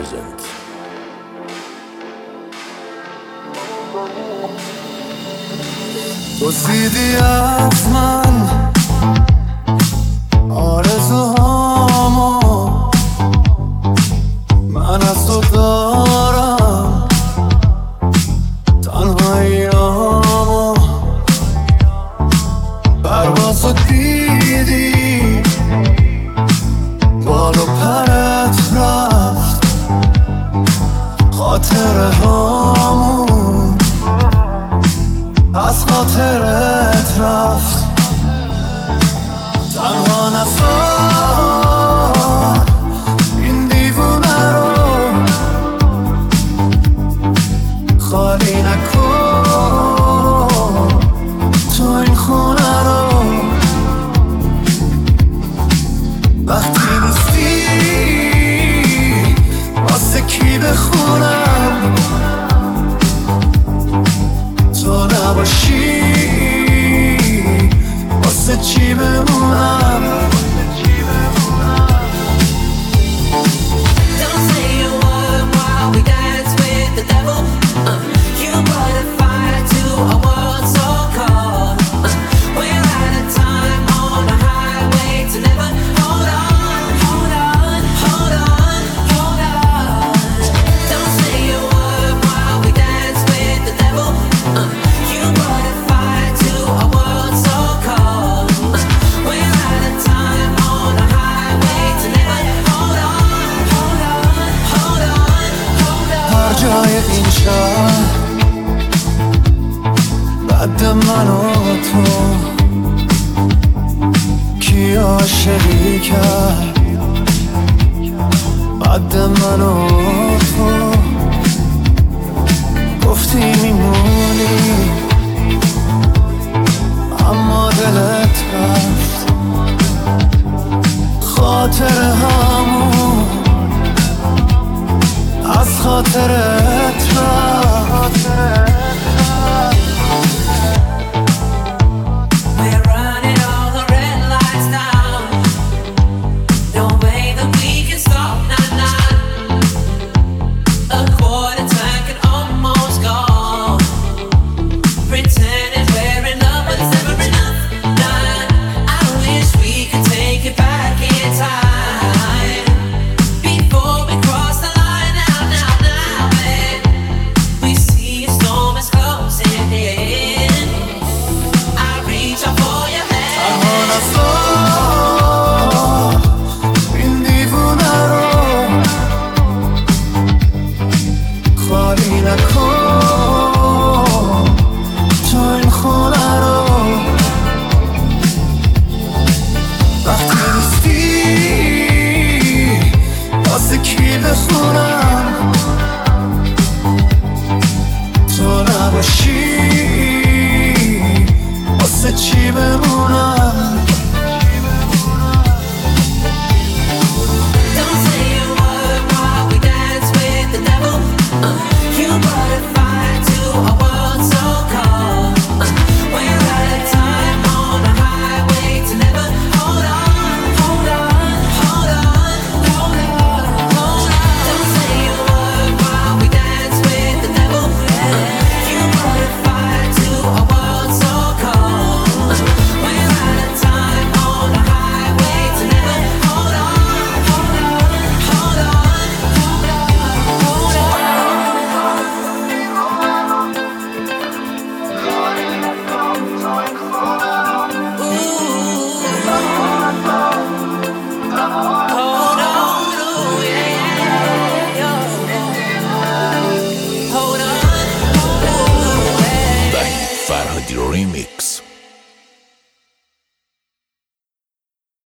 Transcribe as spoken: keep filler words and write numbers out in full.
present. دزدیدی از من آرزوهامو، من از تو دارم تنهاییامو. پروازو دیدی بال و پرت رفت، خاطره هامون از خاطرت رفت. تنها نذار این دیوونه رو، خالی نکن تو این خونه رو. وقتی نیستی واسه کی بخونم، تو نباشی واسه چی بمونم. Don't say a word while we dance with the devil. uh, You brought a fire to a world so cold. uh, We're out of time on a highway to never. Hold on, hold on, hold on, hold on. Don't say a word while we dance with the devil. uh, You brought a fire to a world so cold. uh, We're out of time on a highway to never. Hold on, hold on, hold on, hold on. هر جای این شهر بعد من و تو کی عاشقی کرد؟ بعد من و تو گفتیم این